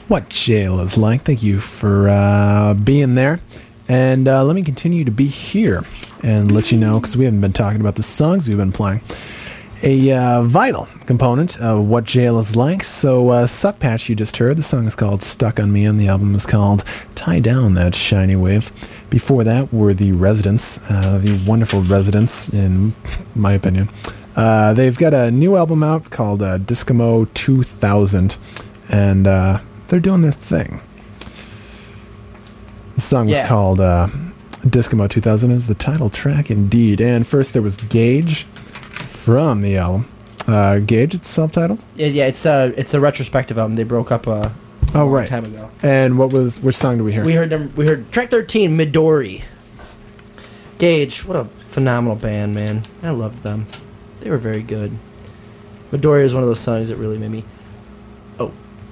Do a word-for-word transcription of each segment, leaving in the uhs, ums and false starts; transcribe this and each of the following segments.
What Jail Is Like. Thank you for uh, being there. And uh, let me continue to be here and let you know, because we haven't been talking about the songs we've been playing, a uh, vital component of What Jail Is Like. So uh, Suck Patch you just heard, the song is called Stuck on Me, and the album is called Tie Down That Shiny Wave. Before that were the Residents, uh, the wonderful Residents, in my opinion. Uh, they've got a new album out called uh, Discamo two thousand, and uh, they're doing their thing. The song was Yeah. called uh, Discamo two thousand, is the title track indeed. And first there was Gage from the album. Uh, Gage, it's self-titled? Yeah, yeah, it's a it's a retrospective album. They broke up a Oh, long right. time ago. And what was which song did we hear? We heard them. We heard track thirteen, Midori. Gage, what a phenomenal band, man! I loved them. They were very good. Midori is one of those songs that really made me. Oh.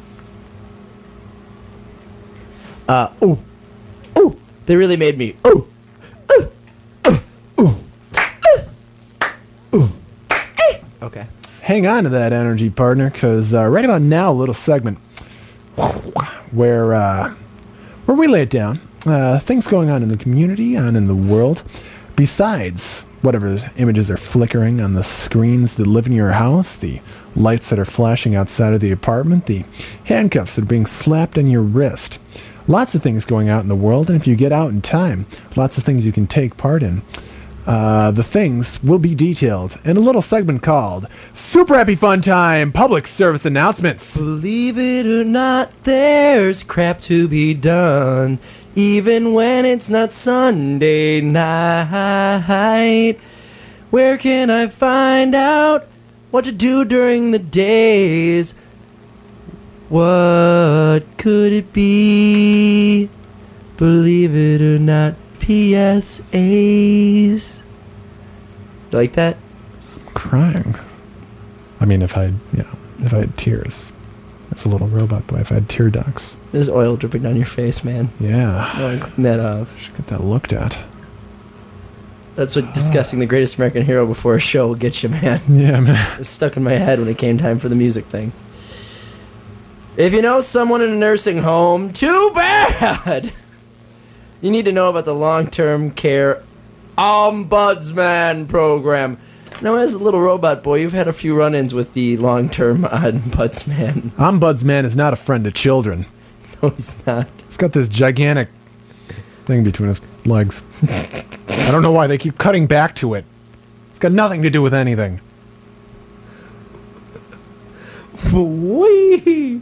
Uh ooh, ooh! They really made me. Ooh, ooh, ooh, ooh, ooh, ooh. Okay. Hang on to that energy, partner, because uh, right about now, a little segment where uh, where we lay it down. Uh, things going on in the community, on in the world, besides whatever images are flickering on the screens that live in your house, the lights that are flashing outside of the apartment, the handcuffs that are being slapped on your wrist. Lots of things going out in the world, and if you get out in time, lots of things you can take part in. Uh, the things will be detailed in a little segment called Super Happy Fun Time Public Service Announcements. Believe it or not, there's crap to be done, even when it's not Sunday night. Where can I find out what to do during the days? What could it be? Believe it or not, P S As. You like that? Crying. I mean, if I, had, you know, if I had tears. That's a little robot boy. If I had tear ducts. There's oil dripping down your face, man. Yeah. No, clean that off. Should get that looked at. That's what discussing the greatest American hero before a show will get you, man. Yeah, man. It was stuck in my head when it came time for the music thing. If you know someone in a nursing home, too bad! You need to know about the long-term care Ombudsman program. Now, as a little robot boy, you've had a few run-ins with the long-term Ombudsman. Ombudsman is not a friend of children. No, he's not. He's got this gigantic thing between his legs. I don't know why they keep cutting back to it. It's got nothing to do with anything. Wee!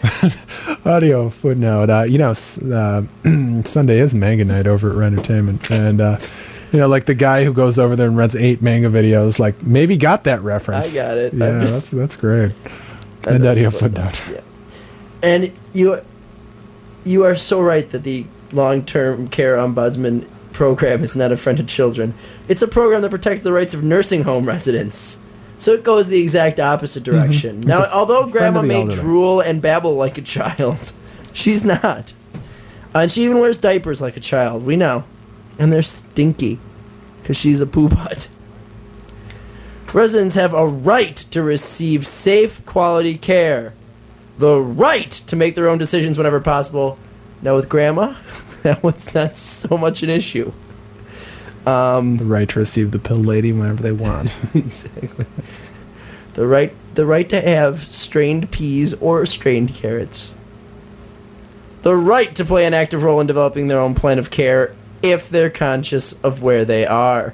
Audio footnote. Uh, you know, s- uh, Sunday is manga night over at Red Entertainment, and uh, you know, like the guy who goes over there and rents eight manga videos, like maybe got that reference. I got it. Yeah, I'm just- that's that's great. I And know audio you footnote. Yeah. And you, you are so right that the long-term care ombudsman program is not a friend of children. It's a program that protects the rights of nursing home residents. So it goes the exact opposite direction. Mm-hmm. Now, It's a although friend Grandma of the may elderly. drool and babble like a child, she's not. Uh, and she even wears diapers like a child. We know. And they're stinky because she's a poo butt. Residents have a right to receive safe, quality care. The right to make their own decisions whenever possible. Now, with Grandma, that one's not so much an issue. Um, The right to receive the pill lady whenever they want. exactly. The right, the right to have strained peas or strained carrots. The right to play an active role in developing their own plan of care if they're conscious of where they are.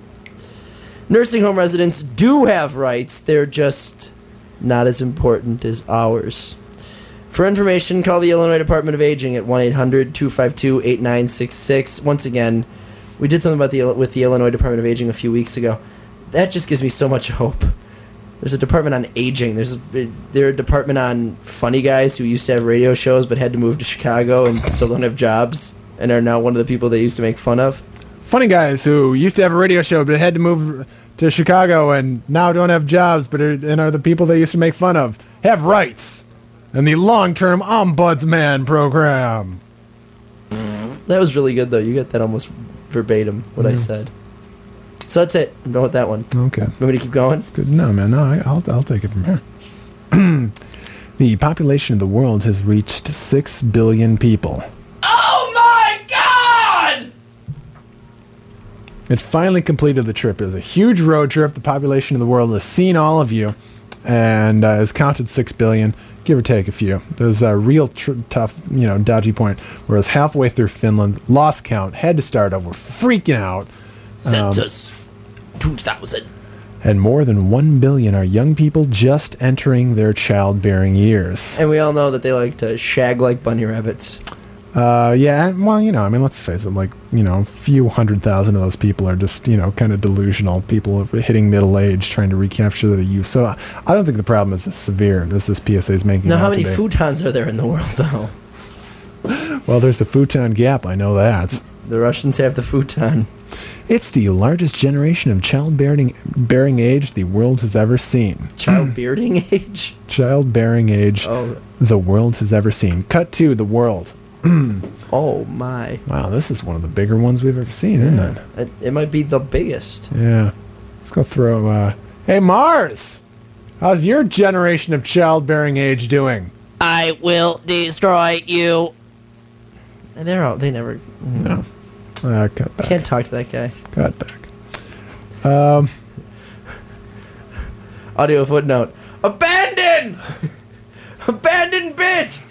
Nursing home residents do have rights. They're just not as important as ours. For information, call the Illinois Department of Aging at one eight hundred two five two eight nine six six. Once again, we did something about the with the Illinois Department of Aging a few weeks ago. That just gives me so much hope. There's a department on aging. There's a, there's a department on funny guys who used to have radio shows but had to move to Chicago and still don't have jobs and are now one of the people they used to make fun of. Funny guys who used to have a radio show but had to move to Chicago and now don't have jobs but are, and are the people they used to make fun of have rights. And the long-term ombudsman program. That was really good, though. You got that almost verbatim, what I Yeah. said. So that's it. I'm done with that one. Okay. Want me to keep going? Good. No, man. No, I, I'll I'll take it from here. The population of the world has reached six billion people. Oh my God! It finally completed the trip. It was a huge road trip. The population of the world has seen all of you and uh, has counted six billion, give or take a few. There's a real tr- tough, you know, dodgy point where it was halfway through Finland, lost count, had to start over, freaking out. Census two thousand. And more than one billion are young people just entering their childbearing years. And we all know that they like to shag like bunny rabbits. Uh, yeah, and, well, you know, I mean, let's face it, like, you know, a few hundred thousand of those people are just, you know, kind of delusional. People hitting middle age trying to recapture their youth. So uh, I don't think the problem is as severe as this P S A is making Now, it how out many to be. futons are there in the world, though? Well, there's a futon gap, I know that. The Russians have the futon. It's the largest generation of childbearing bearing age the world has ever seen. Childbearing age? Childbearing age Oh, the world has ever seen. Cut to the world. oh my. Wow, this is one of the bigger ones we've ever seen, isn't it? It, it might be the biggest. Yeah. Let's go throw, uh... Hey, Mars! How's your generation of childbearing age doing? I will destroy you. And they're all, they never... No. Uh, cut back. Can't talk to that guy. Cut back. Um... Audio footnote. Abandon! Abandon bit!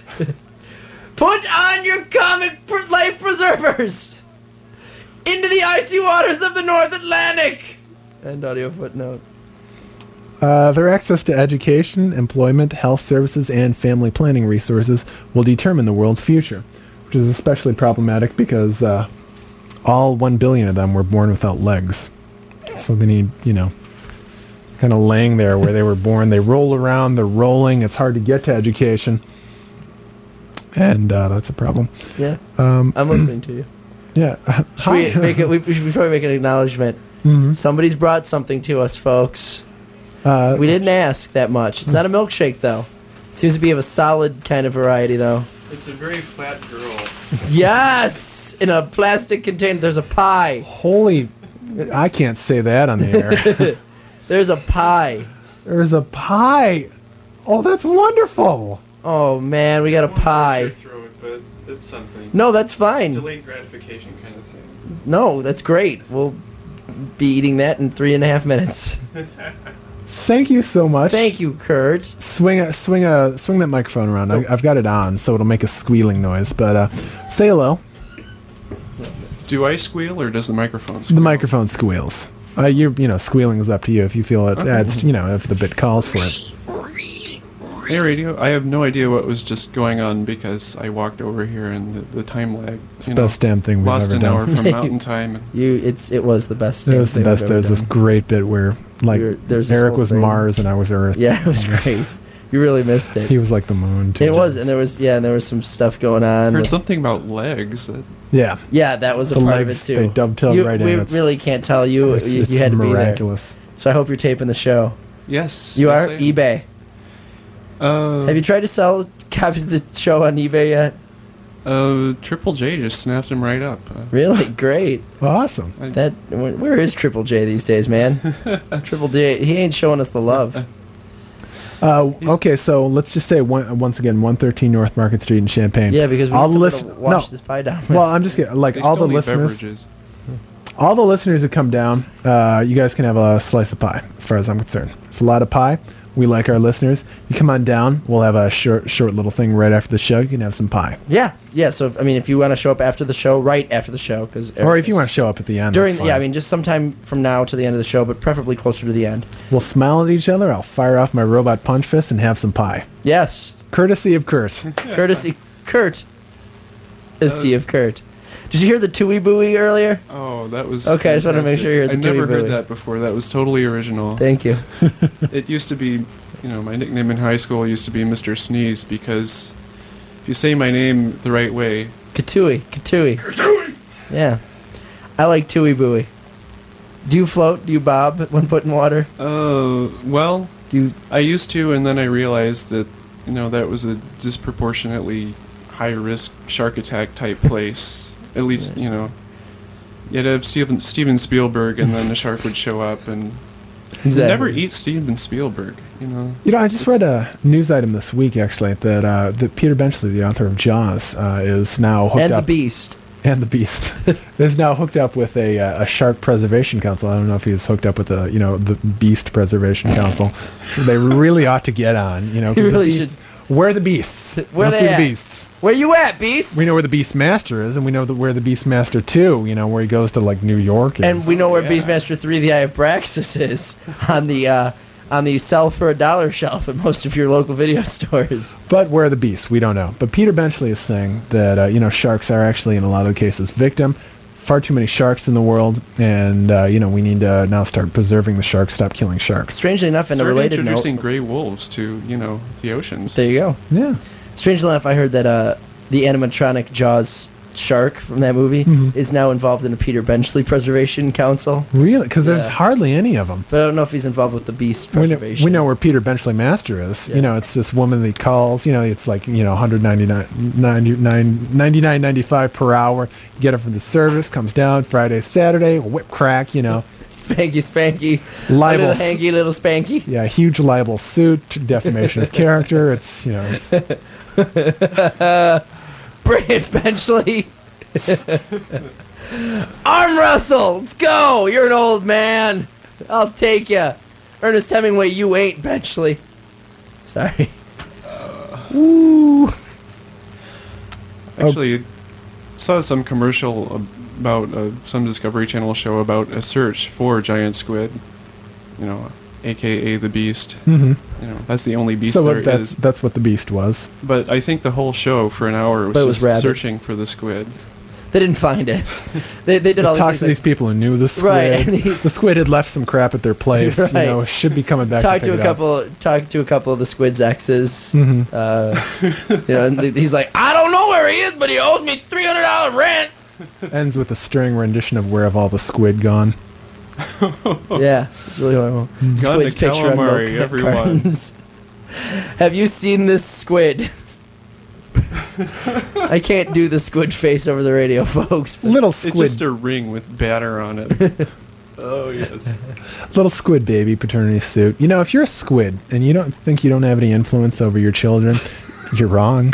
Put on your comic pr- life preservers! Into the icy waters of the North Atlantic! End audio footnote. Uh, their access to education, employment, health services, and family planning resources will determine the world's future, which is especially problematic because uh, all one billion of them were born without legs. So they need, you know, kind of laying there where they were born. They roll around, they're rolling, it's hard to get to education. And uh, that's a problem. Yeah, Um, I'm listening to you. yeah. Should we, make it, we, we should probably make an acknowledgement. Mhm. Somebody's brought something to us, folks. Uh, We didn't ask that much. It's not a milkshake, though. It seems to be of a solid kind of variety, though. It's a very flat girl. Yes! In a plastic container, there's a pie. holy... I can't say that on the air. There's a pie. There's a pie. Oh, that's wonderful. Oh, man, we got a I won't pie. go through it, but it's something. No, that's fine. Delayed gratification kind of thing. No, that's great. We'll be eating that in three and a half minutes. Thank you so much. Thank you, Kurt. Swing a swing a swing that microphone around. I, I've got it on, so it'll make a squealing noise. But uh, say hello. Do I squeal or does the microphone squeal? The microphone squeals. Uh, you you know, squealing is up to you if you feel it Okay. adds. You know, if the bit calls for it. Hey, radio. I have no idea what was just going on because I walked over here and the, the time lag. It's You the know, best damn thing we've lost ever an done. hour from mountain time. And You, it's it was the best. It damn was the thing best. I've There ever was this done. great bit where, like, You're- there's this Eric whole was thing. Mars and I was Earth. Yeah, it was great. You really missed it. He was like the moon. Too. It was, and there was yeah, and there was some stuff going on. heard with- something about legs. That, Yeah. yeah, that was a The part legs, of it too. they dovetailed You- right in. We It's- really can't tell you. It's, You, it's you had to miraculous. be there. So I hope you're taping the show. yes. You yes, are I am. eBay. Uh, Have you tried to sell copies of the show on eBay yet? Uh, Triple J just snapped him right up. Uh, Really great. Awesome. I- That where where is Triple J these days, man? Triple J, he ain't showing us the love. Uh, okay, so let's just say one, once again, one thirteen North Market Street in Champaign. Yeah, because we All need the something listen- to wash no. this pie down with. Well, I'm just kidding. Like they all still the need listeners, beverages. all the listeners who come down, uh, you guys can have a slice of pie. As far as I'm concerned, it's a lot of pie. We like our listeners. You come on down. We'll have a short, short little thing right after the show. You can have some pie, yeah, yeah. So if, I mean, if you want to show up after the show, right after the show, because or if you want to show up at the end, during, that's yeah, I fine. mean, just sometime from now to the end of the show, but preferably closer to the end. we'll smile at each other. I'll fire off my robot punch fist and have some pie, Yes, courtesy of Kurt. courtesy Kurt. Courtesy of Kurt. Did you hear the Tui Booey earlier? Oh, that was Okay, I just wanted to make fantastic. sure you heard I the never Tui heard Booey. that before. That was totally original. Thank you. It used to be, you know, my nickname in high school used to be Mister Sneeze because if you say my name the right way, Katui, Katui. Katui. Yeah, I like Tui Booey. Do you float? Do you bob when put in water? uh, well, Do you? I used to, and then I realized that, you know, that was a disproportionately high risk shark attack type place. At least, Yeah. you know, you'd have Steven, Steven Spielberg, and then the shark would show up, and Exactly. Never eat Steven Spielberg. You know. You know, I just read a news item this week, actually, that uh, that Peter Benchley, the author of Jaws, uh, is now hooked And up. the Beast. And the Beast is now hooked up with a uh, a shark preservation council. I don't know if he's hooked up with the you know the Beast Preservation Council. They really ought to get on. You know, 'cause He the really beasts- Where are the beasts? Where Let's they see at? the beasts. Where you at, Beast? We know where the Beast Master is, and we know the, where the Beast Master two. You know where he goes to like New York. Is. And we know where Yeah. Beastmaster three, the Eye of Braxis is on the uh, on the sell for a dollar shelf at most of your local video stores. But where are the beasts? We don't know. But Peter Benchley is saying that uh, you know sharks are actually in a lot of the cases victim. Far too many sharks in the world, and uh, you know we need to now start preserving the sharks. Stop killing sharks. Strangely enough, in a Start related note, introducing gray wolves to you know the oceans. there you go. Yeah. Strangely enough, I heard that uh, the animatronic Jaws shark from that movie Mhm. is now involved in a Peter Benchley Preservation Council. Really? Because there's Yeah. hardly any of them. But I don't know if he's involved with the Beast We know, Preservation. we know where Peter Benchley Master is. Yeah. You know, it's this woman that he calls. You know, it's like, you know, one ninety-nine ninety-nine ninety-five per hour. You get it from the service, comes down Friday, Saturday, whip crack, you know. Spanky, spanky. Libel. Little hanky, little spanky. Yeah, huge libel suit, defamation of character. It's, you know, it's, Bring it, Benchley. Arm wrestle. Let's go. You're an old man. I'll take you. Ernest Hemingway, you ain't Benchley. Sorry. ooh. Actually, saw some commercial about uh, some Discovery Channel show about a search for giant squid. You know, A K A the Beast. hmm You know, that's the only beast So there what, that's is. that's what the Beast was. But I think the whole show for an hour was, But it was just rabbit. searching for the squid. They didn't find it. They, they did all Talk these to things. these people who knew the squid. Right, and he- the squid had left some crap at their place. Right. You know, should be coming back. Talk to, to pick a it up. couple. Talk to a couple of the squid's exes. Mhm. Uh, you know, and th- he's like, I don't know where he is, but he owed me three hundred dollar rent. Ends with a stirring rendition of "Where Have All the Squid Gone." Yeah, it's really horrible. Gone to Squid's picture on calamari, milk everyone. cartons. Have you seen this squid? I can't do the squid face over the radio, folks. but- Little It's squid, just a ring with batter on it. Oh yes. little squid baby paternity suit. You know, if you're a squid and you don't think you don't have any influence over your children, you're wrong.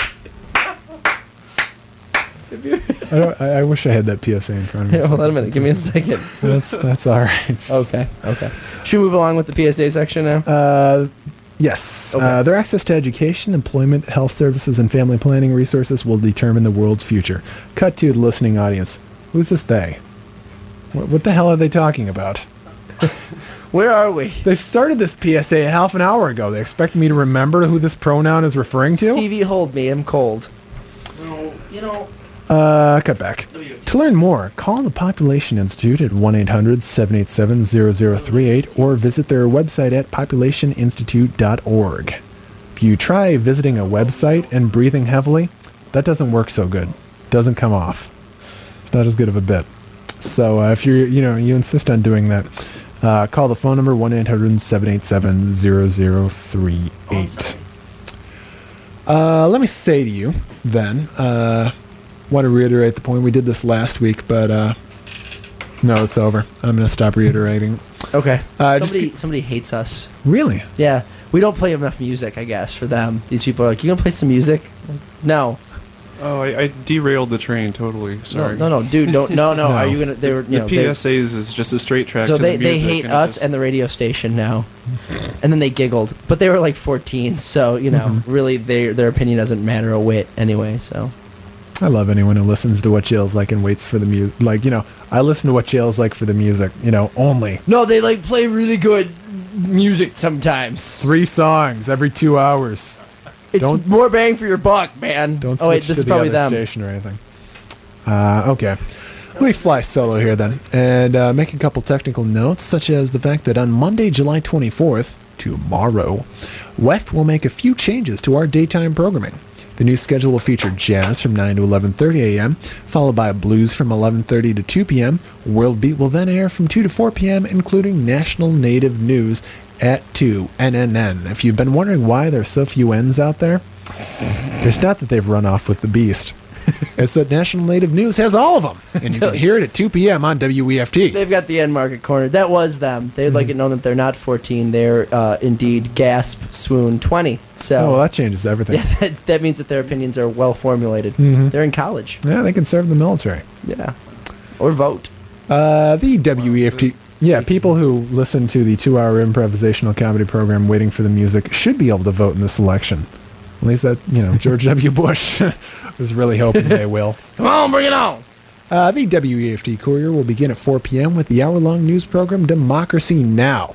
I, don't, I, I wish I had that P S A in front of me. Here, hold on a minute. Give me a second. That's that's all right. Okay, okay. Should we move along with the P S A section now? Uh, yes. Okay. Uh, their access to education, employment, health services, and family planning resources will determine the world's future. Cut to the listening audience. Who's this they? What, what the hell are they talking about? Where are we? They've started this P S A half an hour ago. They expect me to remember who this pronoun is referring to? Stevie, hold me. I'm cold. No, you know. Uh, cut back. To learn more, call the Population Institute at one eight hundred seven eight seven zero zero three eight or visit their website at population institute dot org. If you try visiting a website and breathing heavily, that doesn't work so good. Doesn't come off. It's not as good of a bit. So uh, if you're, you know, you insist on doing that, uh, call the phone number one eight hundred seven eight seven zero zero three eight. Uh, let me say to you, then, uh, want to reiterate the point. We did this last week, but uh, no, it's over. I'm going to stop reiterating. Okay. Uh, just somebody, g- somebody hates us. Really? Yeah, we don't play enough music, I guess, for them. These people are like, you gonna play some music? No. Oh, I, I derailed the train totally. Sorry. No, no, no, dude, don't. No, no. No. Are you gonna? They were, you The know, they- P S As is just a straight track so to they, the they music. hate and us it's- and the radio station now. And then they giggled, but they were like fourteen, so you know, Mhm. really, their their opinion doesn't matter a whit anyway. So I love anyone who listens to what Jail's like and waits for the music. Like, you know, I listen to what Jail's like for the music, you know, only. no, they like play really good music sometimes. Three songs every two hours. It's don't- more bang for your buck, man. Don't switch oh wait, to this is the probably other them. station or anything. Uh, okay. Let me fly solo here then and uh, make a couple technical notes, such as the fact that on Monday, July twenty-fourth, tomorrow, W E F will make a few changes to our daytime programming. The new schedule will feature jazz from nine to eleven thirty a.m., followed by blues from eleven thirty to two p.m. World Beat will then air from two to four p.m., including National Native News at two, N N N. If you've been wondering why there's so few N's out there, it's not that they've run off with the beast. As said, National Native News has all of them, and you can hear it at two p.m. on W E F T. They've got the end market corner. That was them. They'd like it known that they're not fourteen. They're uh, indeed gasp, swoon twenty. So Oh, well, that changes everything. yeah, that, that means that their opinions are well formulated. Mhm. They're in college. Yeah, they can serve the military. Yeah. Or vote. Uh, the W E F T. Yeah, people who listen to the two-hour improvisational comedy program waiting for the music should be able to vote in this election. At least that, you know, George W. Bush was really hoping they will. Come on, bring it on. Uh, the W E F T Courier will begin at four p.m. with the hour-long news program Democracy Now!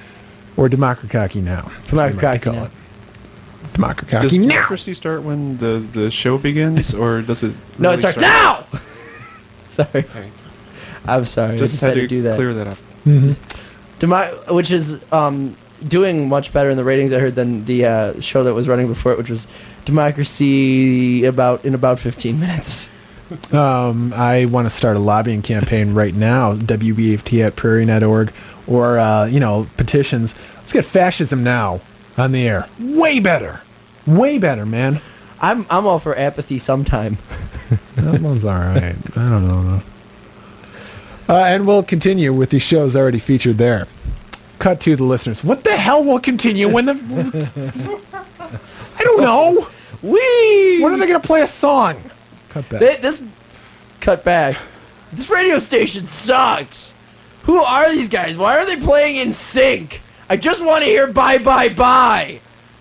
Or Democracy Now! That's what we like to Democracy call Now. it. Democracy Does Now! democracy start when the, the show begins, or does it? No, really it starts start- now! Sorry. Okay. I'm sorry. I Just, just had, had to, to do that. clear that up. Mhm. Demo- which is um, doing much better in the ratings, I heard, than the uh, show that was running before it, which was Democracy about in about fifteen minutes. Um, I want to start a lobbying campaign right now, W B F T at prairie net dot org, or, uh, you know, petitions. Let's get fascism now on the air. Way better. Way better, man. I'm I'm all for apathy sometime. That one's all right. I don't know, though. Uh, and we'll continue with the shows already featured there. Cut to the listeners. What the hell will continue when the... I don't know. Whee! When are they going to play a song? Cut back. They, this cut back. This radio station sucks. Who are these guys? Why are they playing in sync? I just want to hear bye bye bye.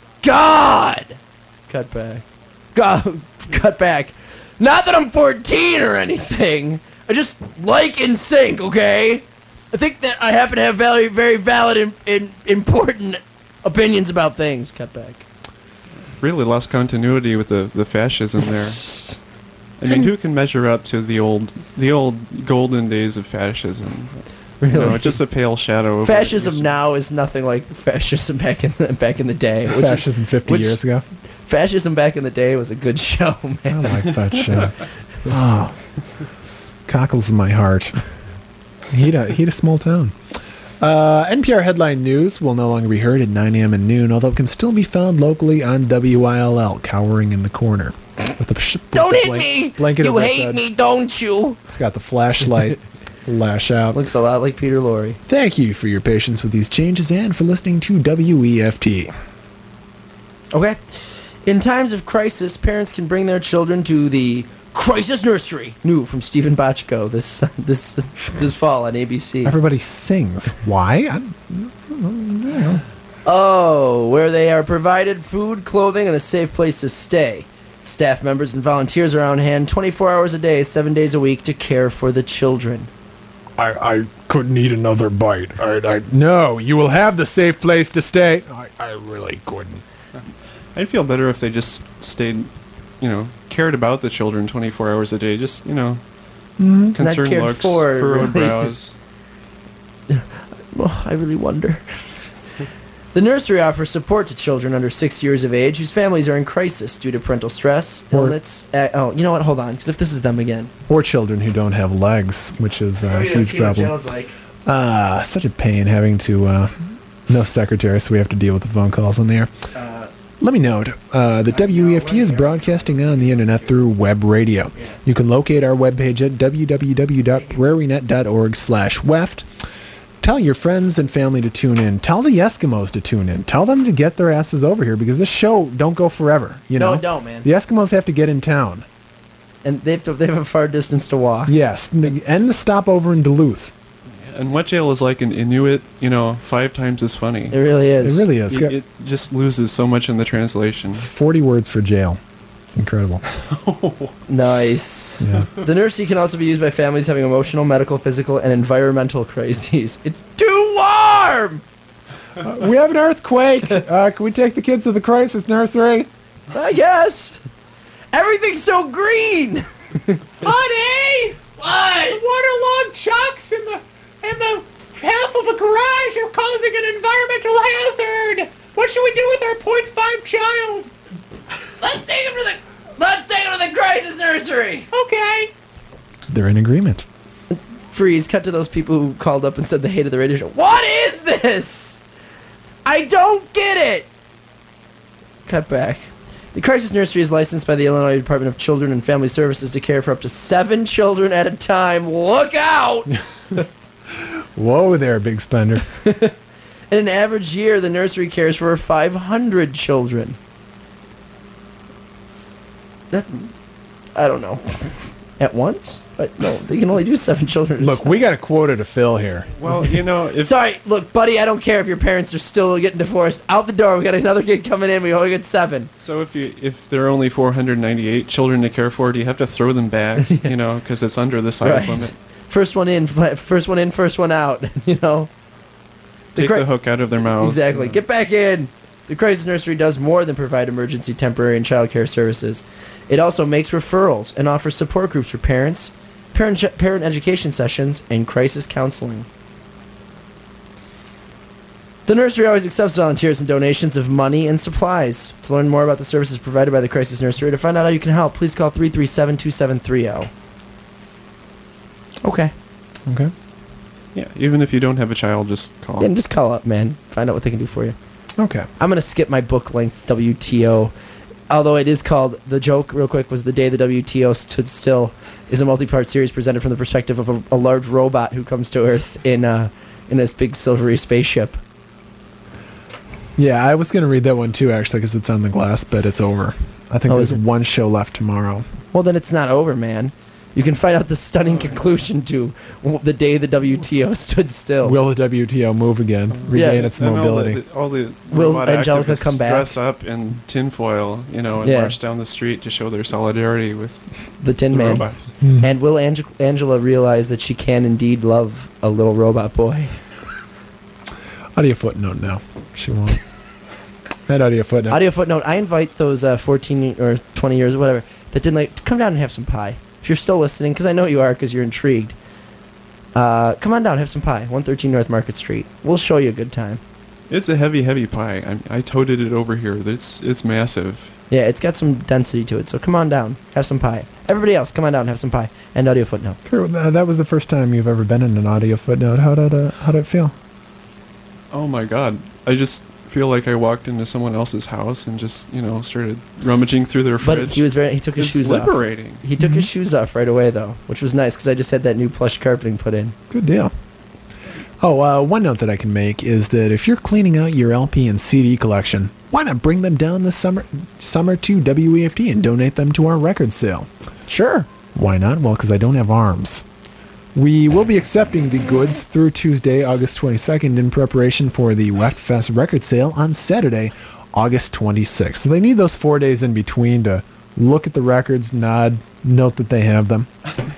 God. Cut back. God. Cut back. Not that I'm fourteen or anything. I just like in sync. Okay. I think that I happen to have very very valid and, and important opinions about things. Cut back. Really lost continuity with the, the fascism there. I mean, who can measure up to the old the old golden days of fascism? You know, it's just a pale shadow. Of what it used Fascism to- now is nothing like fascism back in the, back in the day. Which is- Fascism fifty which- years ago. Fascism back in the day was a good show, I man. like that show. Oh, cockles in my heart. Heat a, heat a small town. Uh, N P R headline news will no longer be heard at nine a.m. and noon, although it can still be found locally on W I L L, cowering in the corner. With the sh- with Don't the hit blank- me! Blanket You over its hate head. me, don't you? It's got the flashlight. Lash out. Looks a lot like Peter Lorre. Thank you for your patience with these changes and for listening to W E F T. Okay. In times of crisis, parents can bring their children to the Crisis Nursery. New from Stephen Bochco this this this fall on A B C. Everybody sings. Why? I, Oh, where they are provided food, clothing, and a safe place to stay. Staff members and volunteers are on hand twenty-four hours a day, seven days a week to care for the children. I, I couldn't eat another bite. I, I, no, you will have the safe place to stay. I, I really couldn't. I'd feel better if they just stayed, you know, cared about the children twenty-four hours a day. Just, you know, concerned cared looks, for, furrowed really. brows. Oh, I really wonder. The nursery offers support to children under six years of age whose families are in crisis due to parental stress, Or- illness. Uh, oh, you know what? Hold on, because if this is them again, Or children who don't have legs, which is a huge problem. Like, Ah, such a pain having to, uh, no secretary, so we have to deal with the phone calls on the air. uh, Let me note uh, that W E F T is broadcasting on the internet through web radio. You can locate our webpage at w w w dot prairie net dot org slash weft. Tell your friends and family to tune in. Tell the Eskimos to tune in. Tell them to get their asses over here because this show don't go forever. You no, know, it don't, man. the Eskimos have to get in town. And they have to. They have a far distance to walk. Yes, and the stopover in Duluth. And Wet Jail is like an Inuit, you know, five times as funny. It really is. It really is. It, it just loses so much in the translation. It's forty words for jail. It's incredible. Nice. Yeah. The nursery can also be used by families having emotional, medical, physical, and environmental crises. It's too warm. Uh, we have an earthquake. Uh, can we take the kids to the crisis nursery? I guess. Everything's so green. Honey! What? Waterlogged chucks in the in the half of a garage are causing an environmental hazard. What should we do with our point five child? Let's take him to the. Let's take him to the crisis nursery. Okay. They're in agreement. Freeze. Cut to those people who called up and said they hated the radio show. What is this? I don't get it. Cut back. The Crisis Nursery is licensed by the Illinois Department of Children and Family Services to care for up to seven children at a time. Look out! Whoa there, big spender. In an average year, the nursery cares for five hundred children. That, I don't know. At once? But no, they can only do seven children. Look, we got a quota to fill here. Well, you know, if Sorry, look, buddy, I don't care if your parents are still getting divorced. Out the door, we got another kid coming in. We only get seven. so if you if there are only four hundred ninety-eight children to care for, do you have to throw them back? You know, because it's under the size Right. limit. First one in, first one in, first one out. You know. The Take cri- the hook out of their mouths. Exactly. Get back in. The Crisis Nursery does more than provide emergency, temporary, and child care services. It also makes referrals and offers support groups for parents, parent, parent education sessions, and crisis counseling. The nursery always accepts volunteers and donations of money and supplies. To learn more about the services provided by the Crisis Nursery or to find out how you can help, please call three three seven, two seven three zero. Okay. Okay. Yeah, even if you don't have a child, just call. Then just call up, man. Find out what they can do for you. Okay. I'm going to skip my book length W T O. Although it is called, the joke real quick was The Day the W T O Stood Still is a multi-part series presented from the perspective of a, a large robot who comes to Earth in uh, in this big silvery spaceship. Yeah, I was going to read that one too, actually, because it's on the glass, but it's over. I think Oh, there's is it? one show left tomorrow. Well, then it's not over, man. You can find out the stunning conclusion to w- The Day the W T O Stood Still. Will the W T O move again? Regain Yes. its And mobility? All the, all the Will robot Angelica activists come back? dress up in tinfoil, you know, and Yeah. march down the street to show their solidarity with the Tin the Man. robots. Hmm. And will Ange- Angela realize that she can indeed love a little robot boy? Audio footnote now. She won't. That audio footnote. Audio footnote, I invite those uh, fourteen or twenty years or whatever that didn't like to come down and have some pie. If you're still listening, because I know you are because you're intrigued, uh, come on down, have some pie. one thirteen North Market Street. We'll show you a good time. It's a heavy, heavy pie. I, I toted it over here. It's it's massive. Yeah, it's got some density to it, so come on down, have some pie. Everybody else, come on down and have some pie. And audio footnote. Kurt, uh, that was the first time you've ever been in an audio footnote. How did uh, how did it feel? Oh my god. I just feel like I walked into someone else's house and just, you know, started rummaging through their fridge. But he was very, he took his It's shoes off. liberating. He took his Mhm. shoes off right away, though, which was nice because I just had that new plush carpeting put in. Good deal. Oh, uh, one note that I can make is that if you're cleaning out your L P and C D collection, why not bring them down this summer summer to W E F D and donate them to our record sale? Sure. Why not? Well, because I don't have arms. We will be accepting the goods through Tuesday, August twenty-second, in preparation for the Weft Fest record sale on Saturday, August twenty-sixth. So they need those four days in between to look at the records, nod, note that they have them.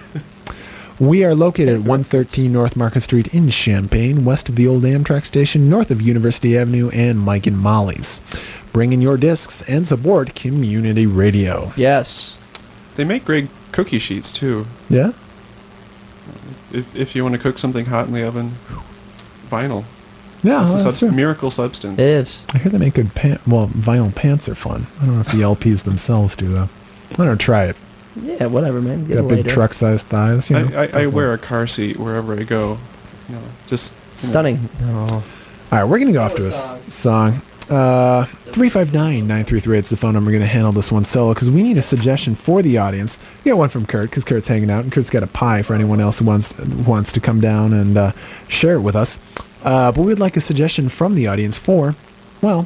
We are located at one thirteen North Market Street in Champaign, west of the old Amtrak station, north of University Avenue and Mike and Molly's. Bring in your discs and support community radio. Yes. They make great cookie sheets too. Yeah? If if you want to cook something hot in the oven, vinyl. Yeah, It's a that's sub- true. miracle substance. It is. I hear they make good pants. Well, vinyl pants are fun. I don't know if the L Ps themselves do, though. I don't try it. Yeah, whatever, man. Get a Got big lighter. truck-sized thighs. You know, I, I, I go for wear it. a car seat wherever I go. You know, just you know. Stunning. Oh. All right, we're going to go off to a s- song. Uh, three five nine, nine three three eight is the phone number. We're going to handle this one solo because we need a suggestion for the audience. We got one from Kurt because Kurt's hanging out, and Kurt's got a pie for anyone else who wants wants to come down and uh, share it with us. Uh, but we'd like a suggestion from the audience for, well,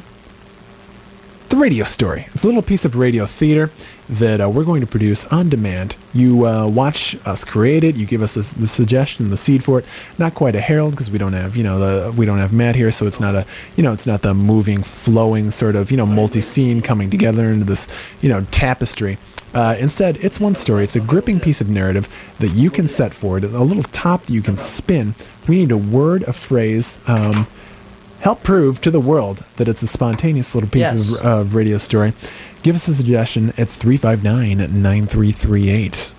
the radio story. It's a little piece of radio theater that uh, we're going to produce on demand. You uh, watch us create it. You give us the, the suggestion, the seed for it. Not quite a herald because we don't have, you know, the we don't have Matt here, so it's not a, you know, it's not the moving, flowing sort of, you know, multi-scene coming together into this, you know, tapestry. Uh, instead, it's one story. It's a gripping piece of narrative that you can set forward, a little top that you can spin. We need a word, a phrase. Um, help prove to the world that it's a spontaneous little piece Yes. of, of radio story. Give us a suggestion at three five nine, nine three three eight.